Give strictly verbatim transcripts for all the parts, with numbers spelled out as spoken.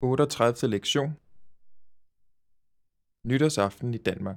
otteogtredive lektion. Nytårsaften i Danmark.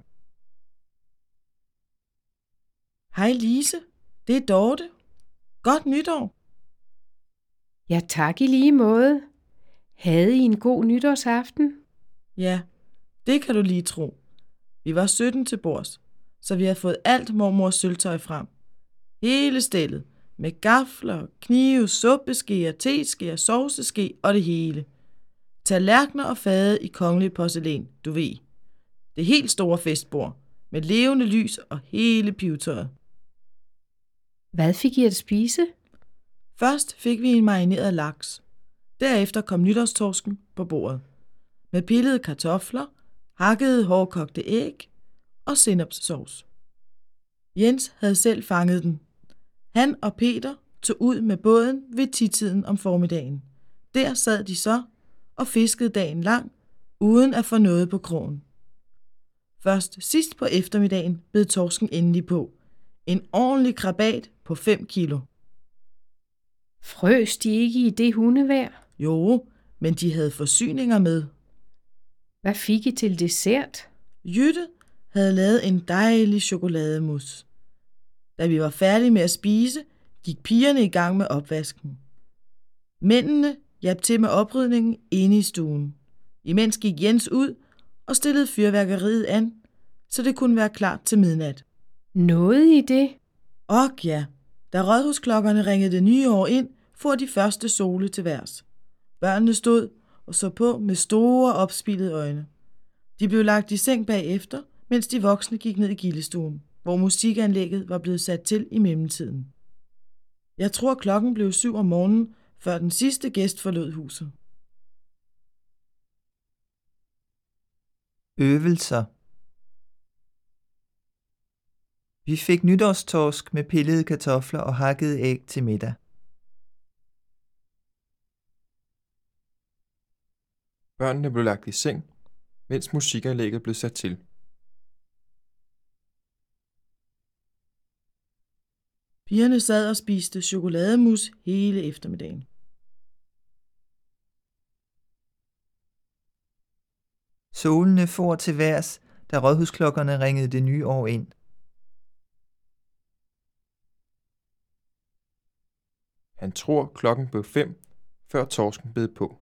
Hej Lise, det er Dorte. Godt nytår. Ja, tak i lige måde. Havde I en god nytårsaften? Ja, det kan du lige tro. Vi var sytten til bords, så vi har fået alt mormors sølvtøj frem. Hele stellet, med gafler, knive, suppeskeer, teskeer, sovseske og det hele. Tallerkener og fade i kongelig porcelæn, du ved. Det helt store festbord, med levende lys og hele pivetøjet. Hvad fik I at spise? Først fik vi en marineret laks. Derefter kom nytårstorsken på bordet. Med pillede kartofler, hakkede hårdkogte æg og sennepssovs. Jens havde selv fanget den. Han og Peter tog ud med båden ved titiden om formiddagen. Der sad de så og fiskede dagen lang, uden at få noget på krogen. Først sidst på eftermiddagen bed torsken endelig på. En ordentlig krabat på fem kilo. Frøs de ikke i det hundevejr? Jo, men de havde forsyninger med. Hvad fik I til dessert? Jytte havde lavet en dejlig chokolademus. Da vi var færdige med at spise, gik pigerne i gang med opvasken. Mændene hjalp til med oprydningen inde i stuen. Imens gik Jens ud og stillede fyrværkeriet an, så det kunne være klart til midnat. Nåede I det? Og ja, da rådhusklokkerne ringede det nye år ind, for de første sole til værs. Børnene stod og så på med store opspilede øjne. De blev lagt i seng bagefter, mens de voksne gik ned i gildestuen, hvor musikanlægget var blevet sat til i mellemtiden. Jeg tror klokken blev syv om morgenen, før den sidste gæst forlod huset. Øvelser. Vi fik nytårstorsk med pillede kartofler og hakkede æg til middag. Børnene blev lagt i seng, mens musikanlægget blev sat til. Pigerne sad og spiste chokolademus hele eftermiddagen. Solene for til værs, da rådhusklokkerne ringede det nye år ind. Han tror klokken blev fem, før torsken bed på.